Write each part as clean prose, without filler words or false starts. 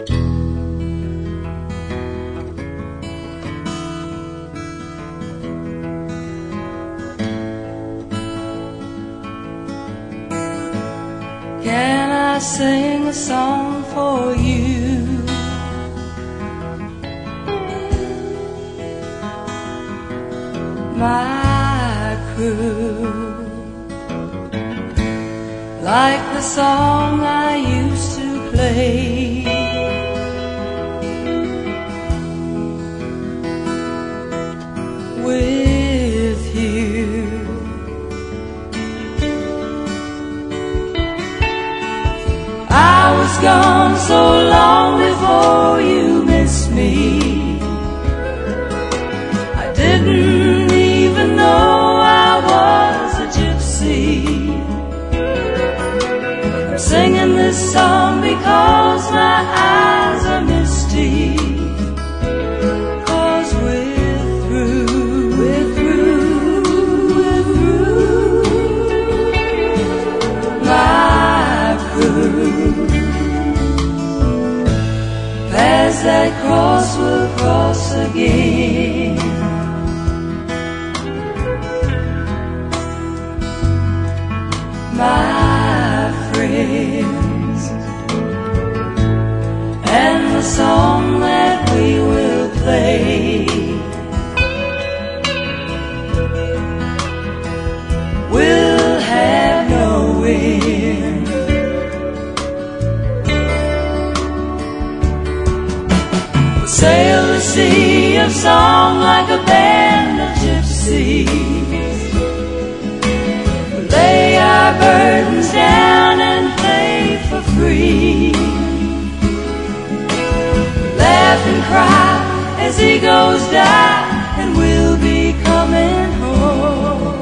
Can I sing a song for you? My crew, like the song I used to play. With you, I was gone so long before you missed me. I didn't even know I was a gypsy. I'm singing this song because my eyes are misty. 'Cause we're through, we're through, we're through. My crew, past that cross we'll cross again. My friends, and the song that we will play will have no end. We'll sail the sea of song like a band of gypsies. We'll lay our burdens down and play for free. Laugh and cry as egos die, and we'll be coming home.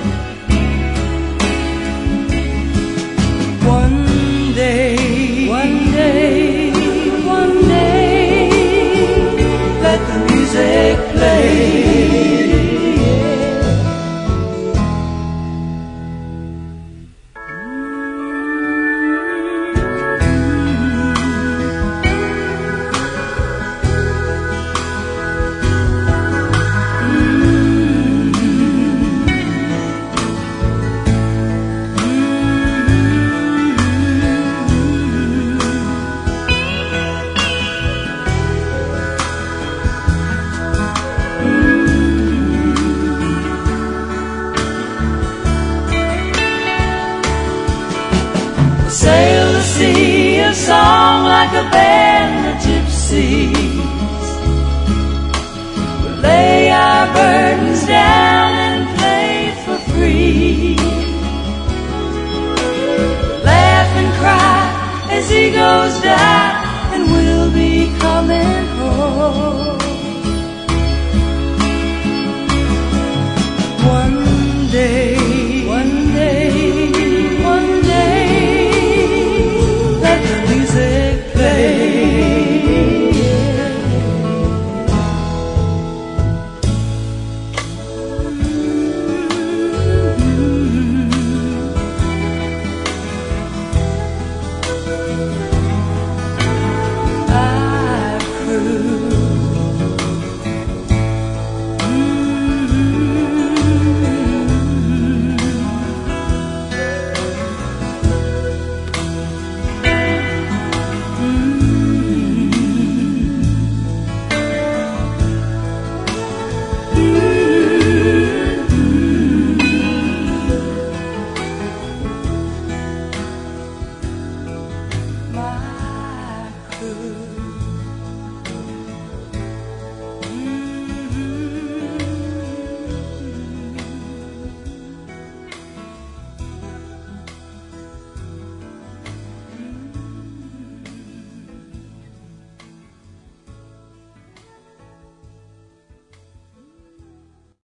One day, one day, one day, let the music play. Sail the sea of song like a band of gypsies. We'll lay our burdens down and play for free. Laugh and cry as egos die, and we'll be coming home.